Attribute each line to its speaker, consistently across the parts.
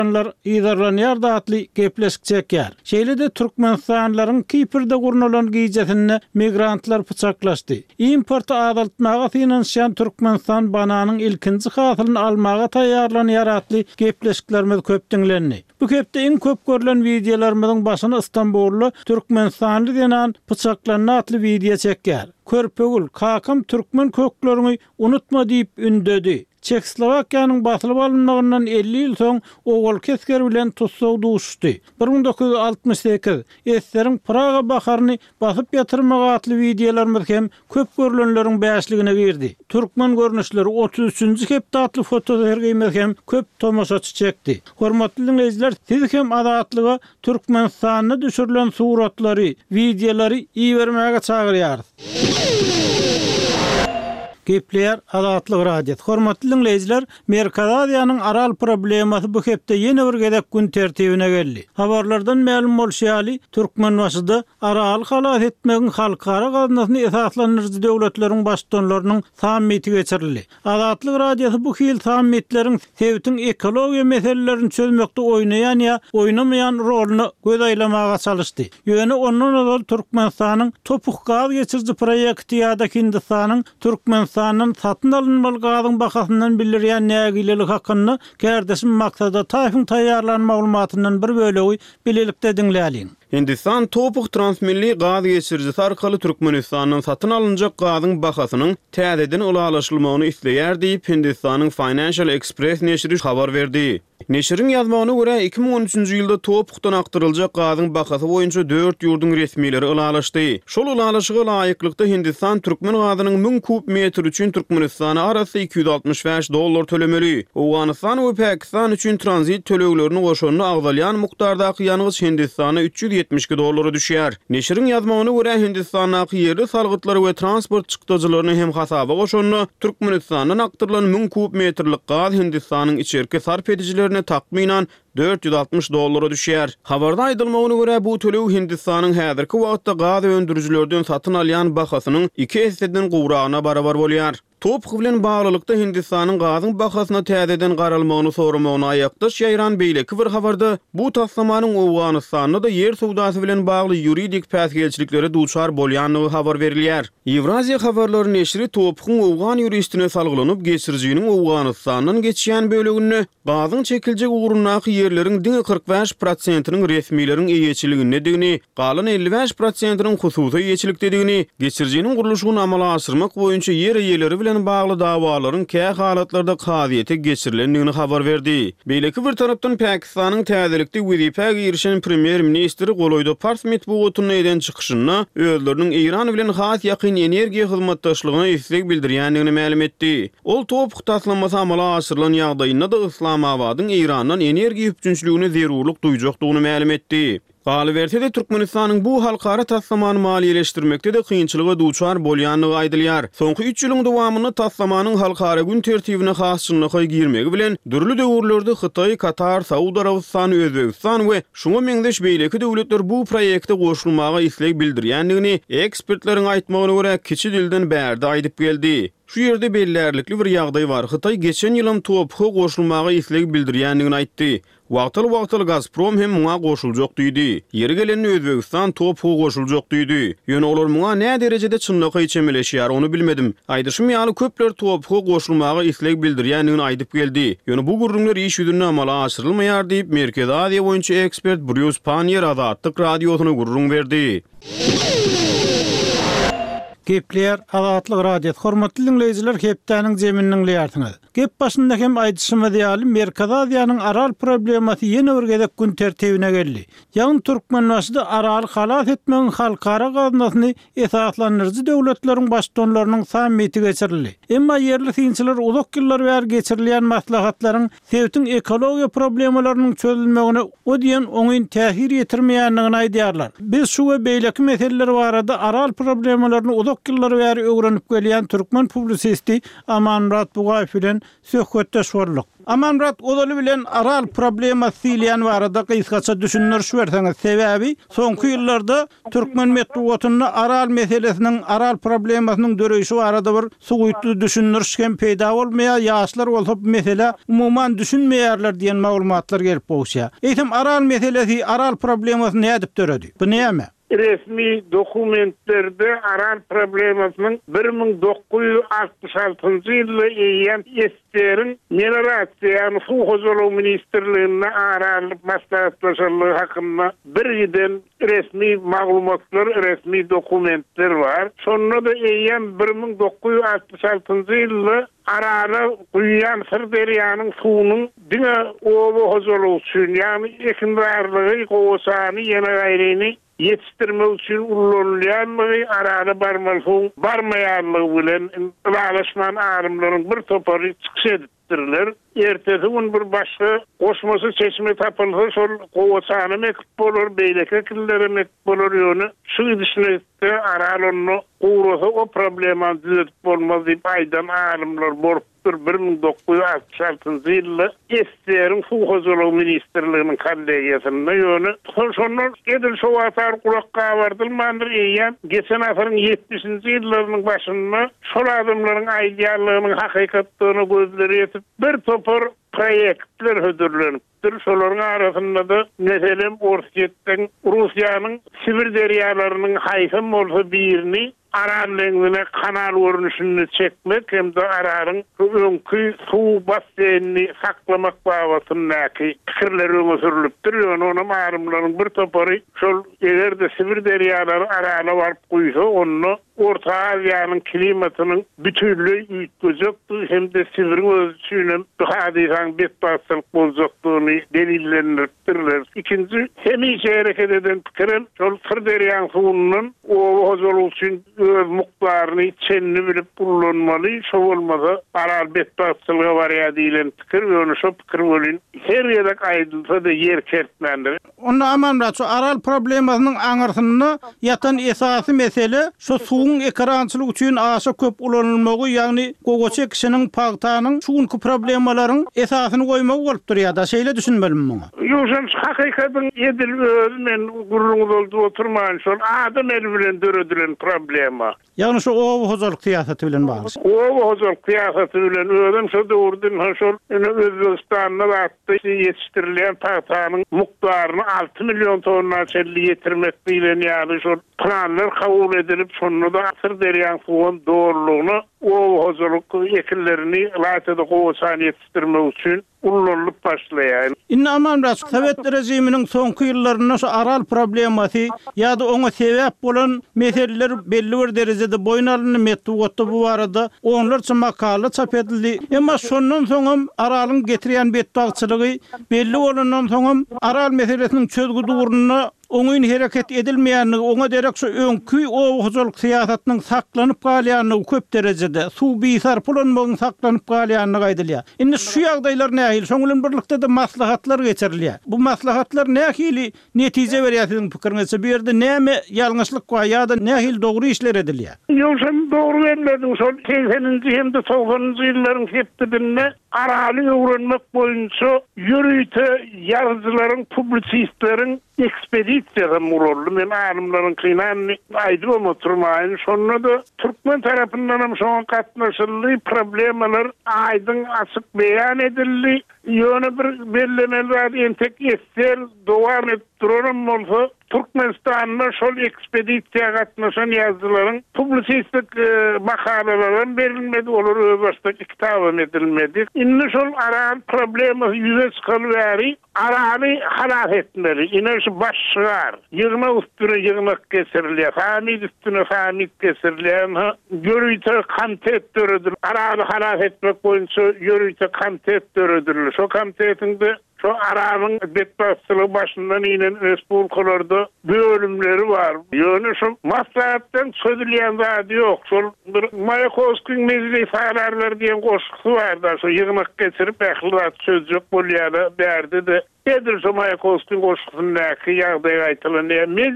Speaker 1: idarlanýar datly gepleşikçekýär. Şeýle-de türkmenistanylaryň Kiprde gurnulan giýjetine migrantlar pyçaklaşdy. Import azaltmaga finansiýan Türkmenistan bananyň ilkinji hasylyny almaga taýýarlanýar atly gepleşiklerimiz köp diňlendi. Bu kepde en köp görülen videolarymyzyň başyna İstanbullu Türkmenistanly denen pyçaklanyň atly video çekýär. Körpegül kakam Türkmen köklerini unutma diýip ündedi. Çekoslowakiýanyň batylyp alynmagyndan 50 ýyl soň ogul kesker bilen tutsak duşdy. 1968 Eslerin Praga baharyny basyp ýatyrmaga atly videolarymyz hem köp görülenleriň bäşligine girdi. Türkmen görnüşleri 33-nji hepde atly fotosergimiz hem köp tomoşaçy çekdi. Hormatly dinleýijiler, siz hem adatlyga Türkmenistanyny düşürilen suratlary, videolary iýermäge çagyrýarys. Gepler adatlyk radio. Hormatly dinleýijiler, Merkez Aziýanyň aral problemasy bu hepde ýene bir gezek gün tertibine geldi. Habarlardan ma'lum bolýaly, Türkmen başyda aral halat etmegiň halkara gaznasyny esaslandyrjy döwletleriň başdanlarynyň sammiti geçirildi. Adatlyk radiosy bu hil sammitleriň sewtiň ekologiýa meselelerini çözmekde oýnaýan ýa oýnamaýan roluny gözaýlamaga çalışdy. Ýöne ondan öňe Türkmenistanyň topuk gaz geçirji proýekti ýa-da Hindistanyň Türkmenistanyň satyn alynmaly gazyň bahasyndan bildirýän nägilelik hakyny gärdeşim maksada taýfyň taýýarlan maglumatyndan bir bölegi bilelikde diňläliň. Hindistan topuk transmilli gaz geçirjisi arkaly Türkmenistanyň satyn alınjak gazyň bahasynyň täzeden ulalaşylmagyny isleýär diýip Hindistanyň Financial Express neşri habar berdi. Neşriň ýazmagyna görä 2013-nji ýylda topukdan aktyryljak gazyň bahasy boýunça 4 ýurdun resmileri ulalaşdy. Şol ulalaşyga laýyklykda Hindistan türkmen gazynyň 1000 kub metr üçin Türkmenistana arasy $265 tölemeli. Awganistan we Pakistan üçin tranzit töleglerini goşanyny agdalýan mukdardaky ýalňyz Hindistana $372 düşýär. Neşriň ýazmagyna görä Hindistanyň ýerli salgytlary we transport çykdyjylaryny hem hasaba goşanyny Türkmenistandan aktyrylan 1000 kub metrlik gaz Hindistanyň içerki sarp edijilerine takminan $460 düşýär. Habarda aýdylmagyna görä bu tölew Hindistanyň häzirki wagtda gaz öndürüjilerden satyn alýan bahasynyň 2 hisseden gowragyna barabar bolýar. Topuk bilen baglylykda Hindistanyň gazyň bahasyna täzeden garalmagyny soramagyny aýakdaş ýaýran beýleki bir habarda bu taslamanyň Awganistanda da yer sowdasy bilen bagly ýuridik päsgelçilikleri duçar bolýanyny habar berilýär. Ewraziýa habarlary neşri Topukyň Awgan ýuristine salgylanyp geçirjiginiň Awganistanyň geçýän bölegini gazyň çekiljek ugrundaky yerleriň 45%-nyň resmiýetiň eýeçiligine digini, galan 55%-nyň hususy eýeçilikdigini, geçirjiginiň guruluşyny amala aşyrmak boýunça yer eýeleri bilen bagly dawalaryň käy halatlarda kaziýete geçirilendigini habar berdi. Beýleki bir tarapdan Pakistanyň täzelikde wezipäge girişen premier ministri Goloydo Parsmit bu gotuny eden çykyşyna özleriniň Iran bilen has ýakyn energiýa hyzmatdaşlygyna isleg bildirýändigini ma'lum etdi. Ol topuk taslamasy amala aşyrylan ýagdaýynda da Islamabadyň Irandan energiýa üpçünçligine zerurluk duýjakdygyny ma'lum etdi. Galybertede Türkmenistanyň bu halkara taslamany maliýeleşdirmekde de kynçylyga duçar bolýanlygy aýdylýar. Soňky 3 ýylyň dowamyny taslamanyň halkara gün tertibine hasçylygy girmegi bilen dürli döwürlerde Hytaý, Katar, Saudy Arabistany, Özbegistan we şuňa meňdeş beýleki döwletler bu proýekde goşulmaga isleg bildirýändigini ekspertleriň aýtmagyna görä kiçi dilden bärde aýdyp geldi. Şu ýerde bellerlikli bir ýagdaý bar. Hytaý geçen ýylym Topuka goşulmaga isleg bildirýändigini aýtdy. Wagtyl Gazprom hem muňa goşuljak diýdi. Ýeri geleni Özbegistan Topuka goşuljak diýdi. Ýöne olar muňa nä derejede çynlygy içemeleşýär, ony bilmedim. Aýdyşym ýaly köpler Topuka goşulmaga isleg bildirýändigini aýdyp geldi. Ýöne bu gurrunlar iş ýüzüne amala aşyrylmaýar diýip Merkez Aziýa boýunça ekspert Bruce Panier Adatlyk radiosyna gurrun berdi. Gepler adatlyk radio. Hormatly dinleýijiler, hepdäniň jeminiň ýartyňyz. Gep başynda hem aýdyşymy diýalim, Merkez Aziýanyň aral problemasy ýene bir gezek gün tertibine geldi. Ýa-ni Türkmen başyda aral halat etmegiň halkara gaznasyny esaslandyrjy döwletleriň başdanlarynyň sammiti geçirildi. Emma ýerli synçylar uzak ýyllar bäri geçirilýän maslahatlaryň sewtiň ekologiýa problemalarynyň çözülmegine o diýen oňyn täsir ýetirmeýändigini aýdýarlar. Biz şu we beýleki meseleler barada aral problemalaryny uzak ýyllar bäri öwrenip gelýän türkmen publisisti Amanmurat Bugaýew bilen bilen söhbetdeş bolduk. Amanrat odaly bilen aral problematy diýen barada gysgaça düşünürüş berseňiz. Sebäbi soňky ýyllarda türkmen medeniýetiniň aral meselesiniň, aral problemasynyň döreýişi barada bir suwutly düşünürüşken peýda bolmaýar, ýaşlar bolsa bu mesele umumyň düşünmeýärler diýen maglumatlar gelip bolsa. Eýsem aral meselesi, aral problematy nädip döredi? Bu näme?
Speaker 2: Resmi dokumentlerde aral problemasynyň 1966-njy ýylda eýen esterin Melioratsiýa Suw Hojalygy Ministrligine aral maslahatlaşanlygy hakynda bir giden resmi maglumatlar, resmi dokumentler bar. Şonda da eýen 1966-njy ýylda arala guýan Sirderýanyň suwunyň diňe oba hojalygy üçin, ýani ekindarlygy, gowsany, ýene gaýryny yetiştirme üçün ullanılýanlygy, arada barmaýanlygy bilen ýalaşman arymlaryň bir topary çykyş edipdirler. Ertesi gün bir başga goşmasy çeşme tapylsa şol gowsany mekip bolar, beýleke killere mekip bolar ýöne şu gidişle aralanyny gowrasa o problema düzeltip bolmaz diýip aýdan arymlar borup 1966-njy ýylda Esterin Suw Hojalygy Ministrliginiň kollegiýasynda ýöne şonlar edil şo watar kulakka bardylmandyr eýen geçen asyryň 70-nji ýyllarynyň başynda şol adamlaryň aýdýarlygynyň hakykatlygyny gözleri ýetip bir topar proyektler hödürlenipdir. Şolaryň arasynda da meselem Orsketden Russiýanyň Sibir derýalarynyň haýsam bolsa birini aral lengine kanal görünüşünü çekmek hem de araryň öňkü suw basseýnini saklamak babasyndaky pikirler öňe sürilipdir. Onu marymlaryň bir topary şol egerde Sibir derýalary arala baryp goýsa, onu Orta Aziýanyň klimatynyň bütünlüği üýtgejekdir hem de Sibiriň öz üçin hadisaň betbaşlyk boljakdygyny delillendiripdirler. İkinji, hemişe hereket eden pikirim şol Sirderýanyň suwunyň oba hojalygy üçin öz mukdaryny içenini bilip kullanmaly, şo bolmasa aral betbaşlyga barýar diýilen pikir we şo pikir bolan her ýerde aýdylsa da ýer kertmendir.
Speaker 1: Onda amanrat şu aral problemasynyň aňyrsyny ýatan esasy mesele şu suwun ekrançylyk üçin aşa köp ulanylmagy, ýagny gogoçek kişiniň pagtanyň şuňky problemalaryň esasyny goýmak bolup durýar da şeýle düşünmelim muňa.
Speaker 2: Ýöňsem hakykatyň edil men gurrungy oturmaýan şol adam eli bilen döredilen problema.
Speaker 1: Ýagny şu oba hojalyk siýasaty bilen bagly.
Speaker 2: Oba hojalyk siýasaty bilen özüm şu döwürden şol Özbekistanda wagtda ýetişdirilen pagtanyň mukdaryny 6 milyon tonna çelli ýetirmek bilen ýaly şol planlar kabul edilip şonu da Sirderýanyň suwunyň dogrulygyny oba hojalyk ekillerini laýtada gowsany ýetişdirmek üçin ullanıp başlaýar.
Speaker 1: Inne amanrat Sovet rejiminiň soňky ýyllaryna şu aral problematy ýa-da oňa sebäp bolan meseleler belli bir derejede boýun metodda bu barada onlarça makala çap edildi. Emma şondan soňam aralyň getirýän betbagçylygy belli bolandan soňam aral meselesiniň çözgü dogrulygyna oňyn hereket edilmeýänligi, oňa derek şu öňkü oba hojalyk siýasatynyň saklanyp galýanlygy köp derejede suw biýsar pulanmagyň saklanyp galýanlygy aýdylýar. Indi şu ýagdaýlar nähili? Şoň bilen birlikde de maslahatlar geçirilýär. Bu maslahatlar nähili netije berýär siziň pikiriňizçe? Bu ýerde näme ýalňyşlyk bar ýa-da nähili dogry işler edilýär?
Speaker 2: Ýöňsem dogry edildi. Şol 80-nji hem de 90-njy ýyllaryň hepdinde araly öwrenmek boýunça ýürüýte ýazgylaryň, publisistleriň ekspedisiýa murully men arymlaryň kynany aýdyp oturmaýyn. Şonda da Türkmen tarapyndan şoň gatnaşyly problemalar aýdyň açyk beýan edildi. Ýöne bir bellemeli entek ester dowam etdiren bolsa Türkmenistanyň şol ekspedisiýa gatnaşan ýazgylaryň publisistik makalalaryň berilmedi, olar öwrüsde kitap edilmedi. Indi şol aral problemi ýüze çykylyary araly halal etmeli. Ine şu başşygar ýygma üstüne ýygmak keserilýär, famid üstüne famid keserilýär. Ýörüýte kantet döredilir. Araly halal etmek boýunça ýörüýte kantet döredilir. Şo kantetinde şu aralyň betbaşçylygy başyndan inen respublikalarda bölümleri var. Ýöne şu maslahatdan çözülýän zat ýok. Şol bir Mayakovskiň mezli faýlarlar diýen goşuksy bar da şu ýygmak geçirip ählilat çözjek bolýar berdi de. Edir şu Mayakovskiň goşuksyndaky ýagdaýy aýtylan mezlis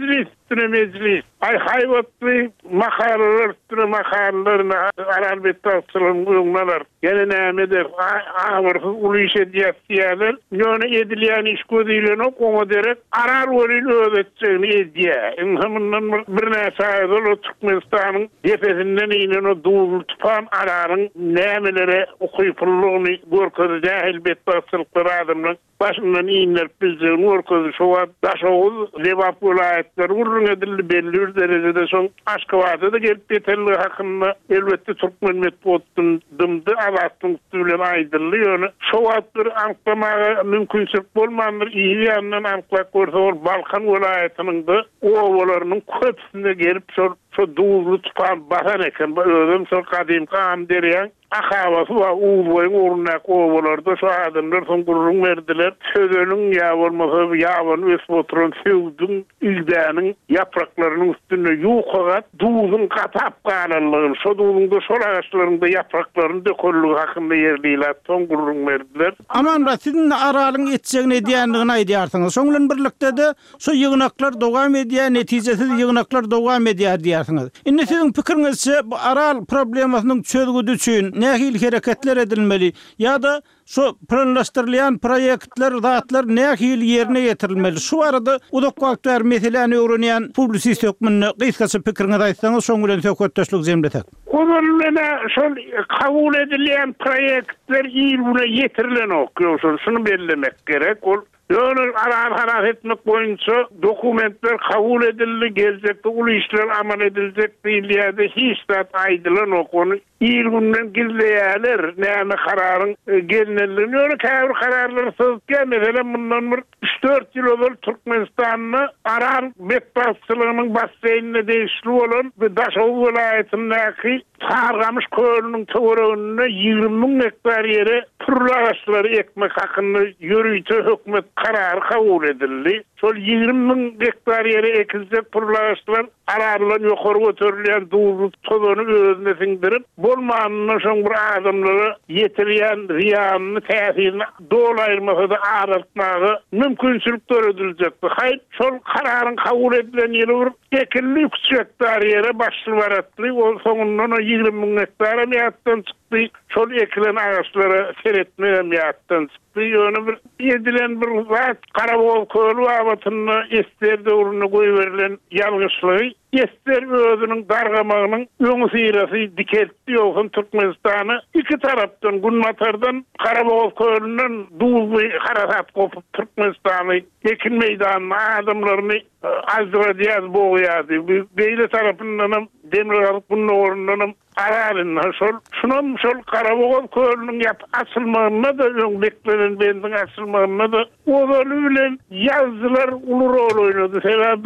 Speaker 2: üstüne meclis, hayvatlı makaralar üstüne makaralarına aral betasılın uyumlanar. Gene nämedir? Ağırkız ulu işe diyasiyalar. Yöne edilen iş gözüyle o derek aral olil öğreteceğini ediye. Hemen bir nesaydı o Türkmenistan'ın tepesinden inen o doğulu tupan ararın nämelere okuyupulluğunu görközü cahil betasılıkları adamlar başından inler bildiğin görközü şova daşoğuz Lebap vilayetleri urrun edildi belli derecede son Aşkabat'ta da gelip yeterli hakkında elbette Türkmen metbotun dımdı avattın üstüyle aydırlı yönü şovatları anklamağa mümkünsüzlük bolmandır iyi yanından anklak görse Balkan vilayetinin de ovalarının köpsünde gelip şu doğulu tutan basan eken özüm şu kadim kam deriyen akavası var uğurlayın uğurnak ovalarda şu adamlar son gururun verdiler sözünün ya olmasa yavanı esbotron sevdün ildanın yapraklarının üstüne yukagat doğulun katap kanalığın şu doğulun da sol ağaçlarında yapraklarını döküllüğü hakkında yerliyle son gururun verdiler.
Speaker 1: Aman sizin aralın etçeğine diyanlığına ediyarsınız. Sonlan birlikte de şu yığınaklar devam ediyor, neticesiz yığınaklar devam ediyor diyarsınız. Indi sizin fikrinizce bu aral problemasının çözgüdü için ne hareketler edilmeli ya da şu planlaştırılan proyektler, zatlar ne yerine getirilmeli? Şu arada udak vaktlar meseleni öğrenen publisist hükmünü kıskası fikrinizi aytsanız soňgulen söhbetdeşlik zemletek.
Speaker 2: Onlarına şol kabul edilen proyektler iyilüne getirilen okuyorsun. Şunu bellemek gerek. Yönül arar etmek boyunca dokumentler kabul edildi, gelecekte ulu işler amal edilecek değilliyade hiç de aydılan o konu. İlgünden gizleyeler, neyme kararın gelinelliğini, öyle kâvr kararları sızken, mesela bundan 3-4 yıl olur Türkmenistan'ın arar metbasçılığının basseynine değişli olan ve Daşoğlu vilayetindeki Sargamış köyünün töweründe 20.000 hektar yere türlü ağaçları ekmek hakkında yürüyüşü hükümet kararı kabul edildi. Şol 20.000 hektar yere ekilecek türlü ağaçlar ararlan yukarı götürülen doğru tozunu özüne sindirip bolmanını şoň bir adamları yetiriyen riyanını tesirini dolayırmasa da ağırtmağı mümkünsülük ödülecekti. Hayır, şol kararın kabul edilen yeri ekilli 3 hektar yere başlı varatlı. O sonundan o 20.000 hektara miyattan çıktı. Şol ekilen ağaçlara seyretmeye miyattan çıktı. Yönü bir edilen bir zat Karabol Köylü avatını ester doğrunu koyuverilen yanlışlığı ester özünün dargamağının öňü sirasi dikeltdi ýokun Türkmenistan'ı iki tarapdan Gunmatar'dan Karabol Köylü'nün duuzly harasat kopup Türkmenistan'ı ekin meydanına adamlarını azdıra diyaz boğuyadı. Beýle tarapından Demirgalyk bunun orundan aralın şol Karabol Köylü'nün açılmağına da beklenen bendin açılmağına da oğlu bilen yazdılar ulu rol oynadı. Sebäbi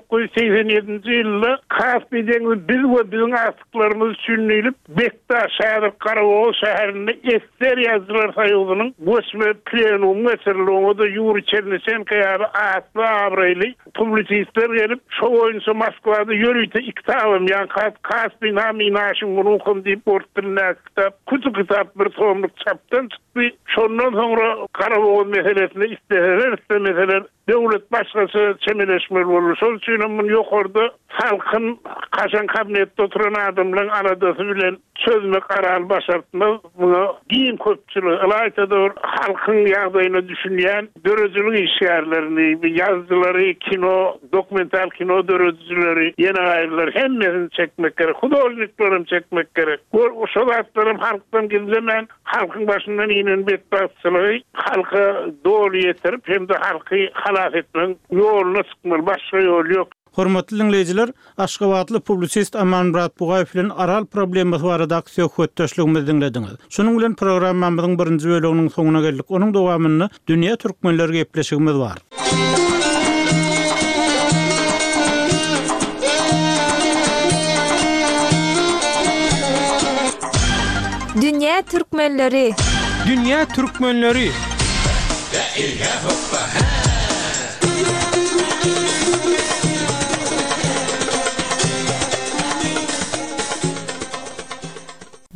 Speaker 2: 1987 yılda Kaspi'den biz ve bizim asıklarımız sünniylip Bektaş şäher Karabol şäherinde ester yazdılar sayıldığının Bosme plenum meseleliğine da Yuri Çernesenko ýaly atlı abraylı publisistler gelip şu oyuncu Moskwada yürüyte iktabım yani Kaspi nami naşın ruhum deyip ortadına kitap kutu kitap bir tomluk çaptan çıktı. Şondan sonra Karabol meselesine isteseler devlet başkası çemeleşmeli olur. Sol için yok orada halkın kaşan kabinette oturan adamların aradası bilen sözme karar başartmaz. Bunu giyin köpçülüğü alaytadır halkın yağdayını düşünüyen dörözülük işyerlerini, yazıları, kino, dokumental kino dörözüleri, yeni ayrılar hemmesini çekmek gerek. Hudolniklerini çekmek gerek. O şolatlarım halktan gizlemen halkın başından inen betbasçılığı halka doğru yetirip hem de halkı halaf etmen yoluna sıkmalı. Başka yol yok.
Speaker 1: Hormatly dinleyijiler, Aşgabatly publisist Amanmurat Bugaýew bilen aral problemi barada söhbetdeşligimizi dinlediňiz. Şonuň bilen programmamyzyň birinji bölüminiň soňuna geldik. Onuň dowamyny dünýä türkmenleri gepleşigimiz bar.
Speaker 3: Dünýä türkmenleri.
Speaker 1: Dünýä türkmenleri.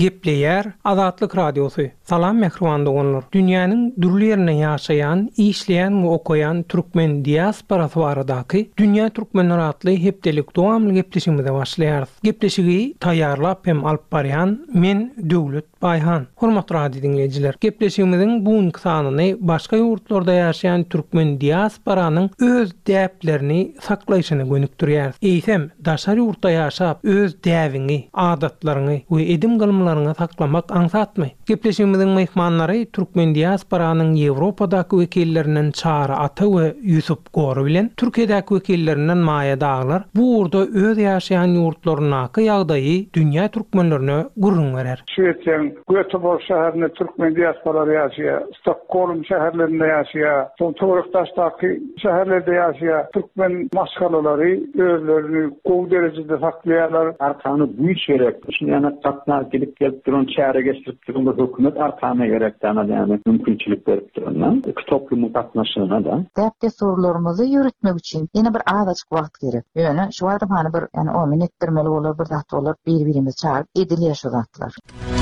Speaker 4: Gepleýär Azatlyk Radiosu. Salam mehribanda olanlar. Dünýäniň dürli ýerinde ýaşaýan, işleýän we okuyan türkmen diasporasy baradaky Dünýä türkmenleri atly hepdelik dowamly gepleşigimize başlaýarys. Gepleşigi taýýarlap hem alyp barýan men Döwlet Baýhan. Hormatly radio dinleýijiler, gepleşigimiziň buňky sanyny başga ýurtlarda ýaşaýan türkmen diasporanyň öz däplerini saklaýyşyna gönükdirýär. Eýsem, daşary ýurtda ýaşap öz däwini, adatlaryny we edim gylymlaryny saklamak aňsatmy. Gepleşigimiziň mehmanlary türkmen diasporanyň Ýewropadaky wekillerinden Çara Ata we Ýusuf Gory bilen Türkiýedäki wekillerinden Maýa Daglar bu urda öz ýaşaýan ýurtlarynaky ýagdaýy dünýä türkmenlerine gurrun berer.
Speaker 2: Şeýleň Göteborg şäherinde türkmen diasporalary ýaşaýar, Stockholm şäherlerinde ýaşaýar, Toruktaşdaky şäherlerde ýaşaýar türkmen maşgalary özlerini gowy derejede saklaýarlar.
Speaker 5: Arkany bu şerek, şuňa tatna gelip duran çäre geçirip duran hökümet arkana gerekden ýani mümkinçilik berip duran. Toplumyň gatnaşygyna da.
Speaker 6: Däpde sorularymyzy ýürütmek üçin ýene bir azajyk wagt gerek. Ýöne şu adamany bir ýani 10 minut etdirmeli bolar, bir zat bolar, bir-birimizi çağırıp edilýär şu zatlar.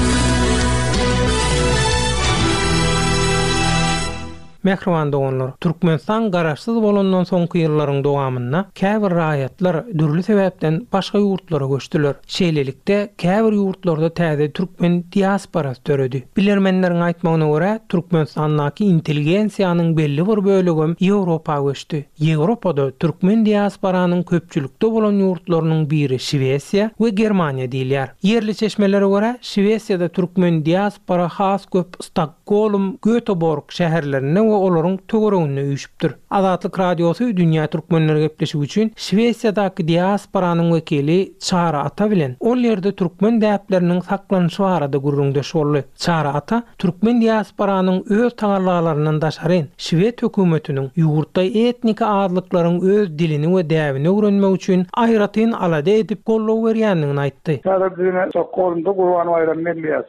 Speaker 4: Mehribanda olanlar, Türkmenistan garaşsyz bolandan soňky ýyllaryň dowamynda käbir raýatlar dürli sebäpden başga ýurtlara göçdiler. Şeýlelikde käbir ýurtlarda täze türkmen diasporasy töredi. Bilermenleriň aýtmagyna görä, Türkmenistandaky intelligensiýanyň belli bir bölegi Ýewropa göçdi. Ýewropada türkmen diasporanyň köpçülikde bolan ýurtlarynyň biri Şwesiýa we Germaniýa diýilýär. Yerli çeşmelere görä, Şwesiýada türkmen diaspora has köp Stockholm, Göteborg şäherlerine we olaryň töweregine üýşipdir. Azatlyk Radiosu dünýä türkmenleri gepleşigi üçin Şwesiýadaky diasporanyň wekili Çara Ata bilen ol ýerde türkmen däpleriniň saklanyşy barada gurrundaş boldy. Çara Ata türkmen diasporanyň öz taňarlaryndan daşaryn Şwed hökümetiniň ýurtda etnik adlyklaryň öz dilini we däwini öwrenmek üçin aýratyn alada edip gollaw berýändigini aýtdy.
Speaker 2: Sadece Stockholm'da Gurban Bayram Melliyat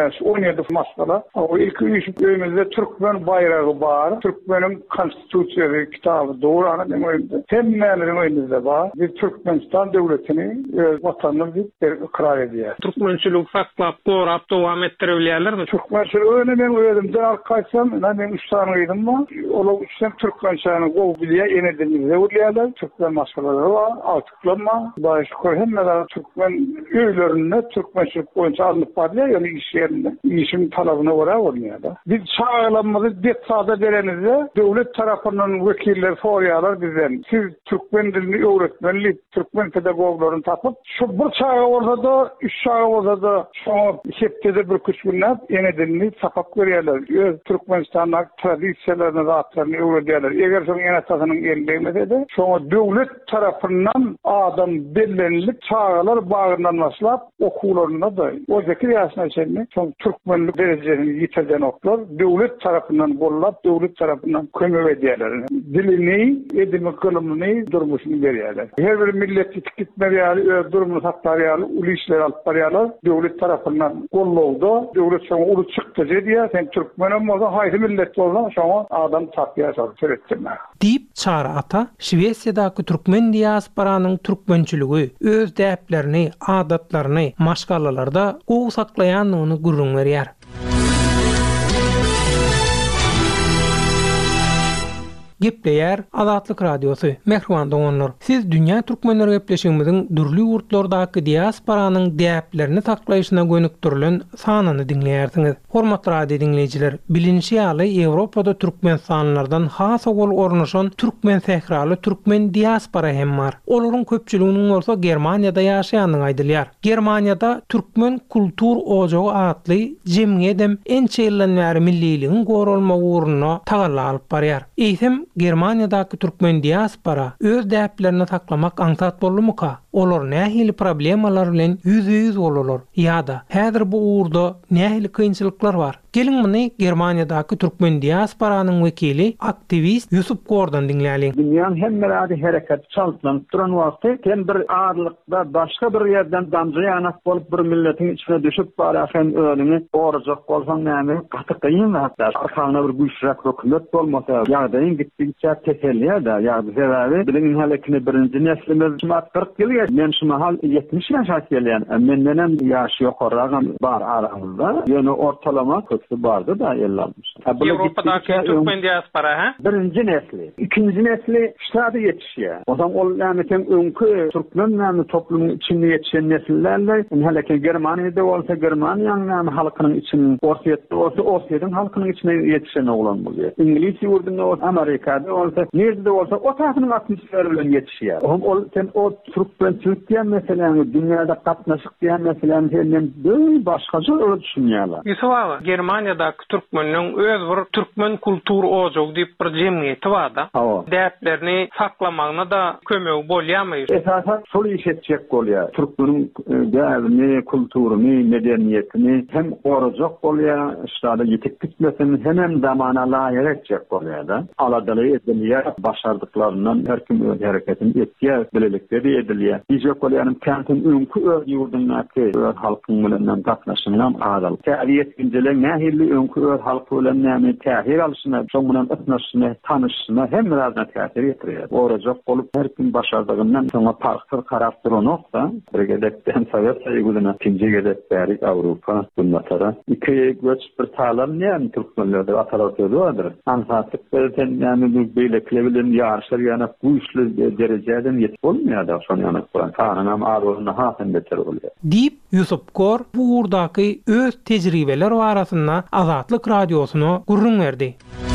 Speaker 2: 17 Mart'ta o ilk üýümizde türkmen bayrağı var. Türkmenin konstitüsiýasy kitabı doğranı demeýdi. Hemmelerin öýünde var. Bir Türkmenistan döwletini watanyny bir ikrar edýär.
Speaker 4: Türkmençilik saklap, gorap dowam etdirilýärlermi?
Speaker 2: Türkmençilik öýüne men öýdümden arkaysam, men üç tane öýdüm. Olar üçem Türkmençiligini gowy bilýär, enedini öýdüler. Türkmen masalary var, altyklama, başga hemmeler Türkmen öýlerinde Türkmençilik boýunça alınıp barýar, ýani iş ýerinde. İşin talabyna görä bolýar. Biz çağılanmazı dettada verenizde devlet tarafından vekiller soruyorlar bizden. Siz Türkmen dilini öğretmenli, Türkmen pedagoglarını tapıp şu bir çağı orada, üç çağı orada şu heptede bir kısmına yeni dilini sapak veriyorlar. Türkmenistan'ın tradisyonlarını, rahatlarını öğretiyorlar. Eğer son yeni tasının elindeymese de şu devlet tarafından adam bellenlik çağlar bağından başlayıp okullarına da o zekiriyasına şimdi son Türkmenlik derecesini yitirden oklar devlet tarafından gollap, devlet tarafından kömür edýärler. Dilini, edimi kılımını, durmuşunu berýärler. Her bir millet gitmerýär, öz durumunu saklarýar, uly işler alyp barýarlar. Devlet tarafından gollawda, devlet şoňa uly çykdy diýär, sen türkmenem bolsa, haýsy millet bolsa, şoňa adam tapýar, türetdirme.
Speaker 4: Diýip Çara Ata, Şwesiýadaky türkmen diasporanyň türkmençiligi, öz däplerini, adatlaryny maşgalalarda gowy saklaýanlygyny gurrun berýär. Gepleýär Azatlyk Radiosu. Mehribanda olanlar, siz dünýä türkmenleri gepleşigimiziň dürli ýurtlardaky diasporanyň däplerini saklaýyşyna gönükdirilen sanyny dinleýärsiňiz. Hormatly radio dinleýijiler, bilinçli ýaly Ýewropada türkmenstanlardan has bol ornaşan türkmen sähraly türkmen diaspora hem bar. Olaryň köpçüliginiň bolsa Germaniýada ýaşaýanyny aýdylýar. Germaniýada türkmen kultur ojagy atly jemgyýetem ençe ýyldan bäri milliligiň gorulmagy uğruna tagalla alyp barýar. Eýsem Germaniýadaky türkmen diaspora öz däplerini saklamak aňsat bolmaka? Olar nähili problemalar bilen yüz bolurlar? Ýa-da häzir bu uğurda nähili kynçylyklar bar? Gelin muny Germaniýadaky türkmen diasporanyň wekili, aktivist Yusuf Gordan dinläýin.
Speaker 5: Dünýäň hemmelerde hereket çalplanıp duran wagty hem bir ağırlykda başga bir ýerden damjy ýanak bolup bir milletiň içine düşüp barahan ölüni orjak bolsaň näme gaty kıyın hatda arkalyna bir güýçrak hökümet bolmasa ýagdaýyň gitdiňçe teselliýa-da ýagdy sebebi bilen halekini birinji neslimiz 40 ýyl men şu mahal 70 ýaşa gelýän menden hem ýaşy ýokarragam bar aramyzda ýöne ortalama köpsi bardy da 50-60.
Speaker 4: Ýewropadaky türkmen diaspora ha?
Speaker 5: Birinji nesli, ikinji nesli şady ýetişýär. Ozan ol nämetem öňkü türkmen näme toplumyň içinde ýetişen nesillerle haleki Germaniýada bolsa Germaniýanyň näme halkynyň içinde ortaýetde bolsa ortaýetin halkynyň içinde ýetişen oglan bolýar. İngiliz ýurdunda bolsa Amerikada bolsa nerede bolsa o tahynyň atmosferi bilen ýetişýär. Ol sen o türkmençilik diýen meseleni dünýäde gatnaşyk diýen meseleni hem başgaça öyle düşünýärler.
Speaker 4: Ýusuf aga, Germaniýadaky türkmeniň öz bir türkmen kultur ojog diýip bir jemgyýeti barda. Däplerini saklamagyna da kömek bolýarmy?
Speaker 5: Esasen şol işetjek bolýar. Türkmeniň däwrini, kulturyny, medeniýetini hem orjak bolýar, şada ýetip gitmesin, hem zamana laýyk etjek bolýar da. Aladaly edilýär, başardyklarynyň her kim öz hereketini etýär, bilelikleri edilýär. Ýek bolýan kentin öňkü öz ýurdundaky öz halkyň bilen gatnaşynyň adal. Täbiýet gündelik nähili öňkü öz halky bilen näme tähir alşyna, şoň bilen gatnaşyna, tanyşyna hem birazdan täsir ýetirýär. Orjak bolup her kim başardygyndan soňra parktyr karap duranok da birgedekden Sowet Soýuzyna ikinji gedek bäri Awropa bunlara iki göç bir talan näme türkmenlerde atalar döwdür. Ansatyk belden näme bu beýlekle bilen ýarşar ýana güýçli derejeden ýetip bolmaýar da şonu ýana kuran. Kanam arwalyny haýyn beter bolýar.
Speaker 4: Diýip Yusuf Gor bu urdaky öz tejribeler barasynda Azatlyk radiosyna gurrun berdi.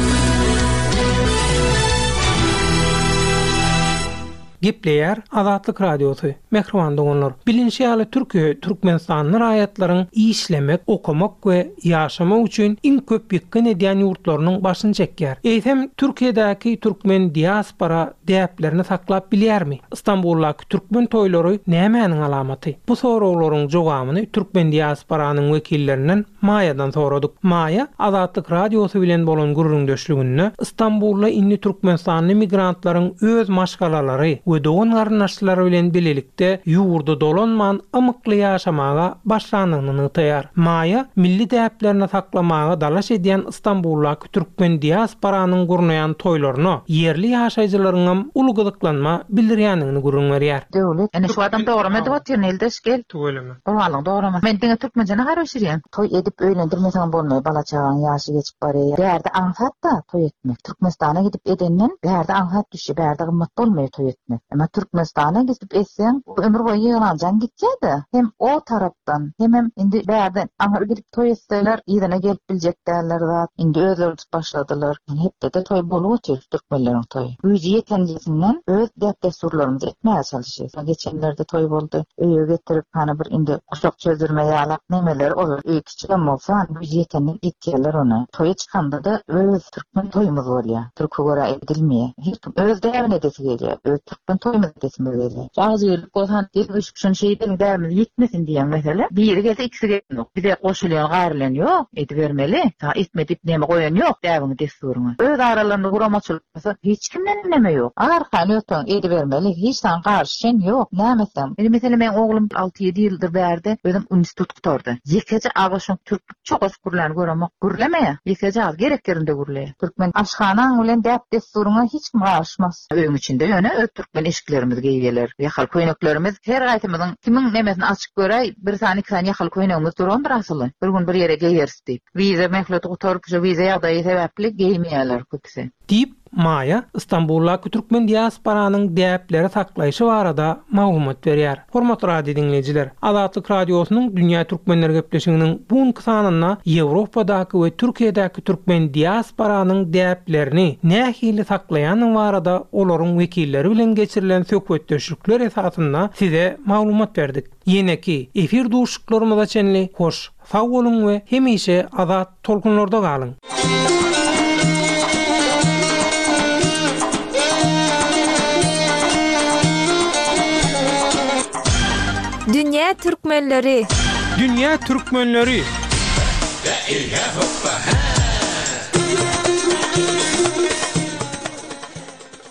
Speaker 4: Gepleýär Azatlyk radiosu. Mehriban doganlar, bilinçli ýaly Türkiýe, Türkmenistanyň raýatlaryň işlemek, okumak we ýaşamak üçin iň köp ýekden edýän ýurtlarynyň başyny çekýär. Eýsem Türkiýedäki türkmen diaspora däplerini saklap bilýärmi? İstanbuldaky türkmen toýlary nämäniň alamaty? Bu sorawlaryň jogabyny türkmen diasporanyň wekillerinden Maýadan soradyk. Maýa Azatlyk radiosu bilen bolan gurrundaşlygynda İstanbulda indi Türkmenistanyň migrantlaryň öz maşgalalary we dogan garnaşlary bilen bilelikde ýurda dolanman amykly ýaşamaga başlanygyny taýar. Maýa milli däplerini saklamaga dalaş edýän İstanbuldaky türkmen diasporanyň gurnaýan toýlaryna yerli ýaşaýjylaryň ulugydyklanma bildirýändigini gurrun berýär.
Speaker 6: Döwlet, ene şu adam dogramady batýan elde şkel.
Speaker 4: Töweleme.
Speaker 6: Owalyň dograma. Men diňe türkmenjana garaşyrýan. Toy edip öýlendirmesen bolmaý, bala çağan ýaşy geçip barýar. Bärde anfat da toy etmek. Türkmenistana gidip edenden bärde anfat düşýär, bärde gymmat bolmaýar toy etmek. Ama Türkmenistana gidip etsen, ömür boyu ýygnajan gitjädi. Hem o tarapdan, hem indi bärde aňyr gidip toy etseler, ýygyna gelip biljekdärler zat. Indi özleri başladylar. Hepde de toy bolup otur türkmenleriň toy. Güýji ýetenlisinden öz däpdesurlaryny etmäge çalyşýar. Geçenlerde toy boldy. Öýe getirip hany bir indi uşak çözürme ýalak nemeler olur. Öýe kiçikem bolsa, güýji ýetenlik etýärler onu. Toy çykanda da öz türkmen toýumuz bolýar. Türkü göre edilmeýär. Hiç kim öz däwine desi gelýär. Öz türkmen toýumuz desmi berýär. Çağız ýerlik bolsan, bir şun şeýden däwimiz ýetmesin diýen mesele. Biri gelse ikisi gelýär. Bir de goşulýan gaýrylan ýok, edip bermeli. Ta etmedip näme goýan ýok däwini desuruny. Öz aralarynda guramaçylyk bolsa, hiç kimden näme ýok. Arkaňy ötüň edip bermeli. Hiç san garşyn ýok. Nämesem. Mesela men oglum 6-7 ýyldyr bärde özüm institut tutardy. Ýekece agaşyň türk çok az gurlan göremek gurlameýär. Ýekece az gereklerinde gurlaýar. Türkmen aşhanaň bilen däp desuruny hiç kim garşmaz. Öýüň içinde ýöne türkmen eşiklerimiz geýýärler. Ýakal köýneklerimiz her gaýtymyzyň kimiň nemesini açyk göräý, bir sany iki sany ýakal köýnegimiz durandyr asyly. Bir gün bir ýere geýeriz diýip. Wiza mehleти gutarıp şu wiza ýagdaýy sebäpli geýmeýärler köpse.
Speaker 4: Diýip Maýa İstanbuldaky türkmen diasporanyň däpleri saklaýyşy barada maglumat berýär. Hormatly radio dinleýijiler, Azatlyk radiosynyň dünýä türkmenleri gepleşiginiň bu sanyna Ýewropadaky we Türkiýedäki türkmen diasporanyň däplerini nähili saklaýanyň barada olaryň wekilleri bilen geçirilen söhbetdeşikler esasynda size maglumat berdik. Ýene-ki efir duşuklarymyza çenli hoş, sag bolun we hemişe azat tolkunlarda galyň.
Speaker 3: Dünya Türkmenleri.
Speaker 4: Dünya Türkmenleri.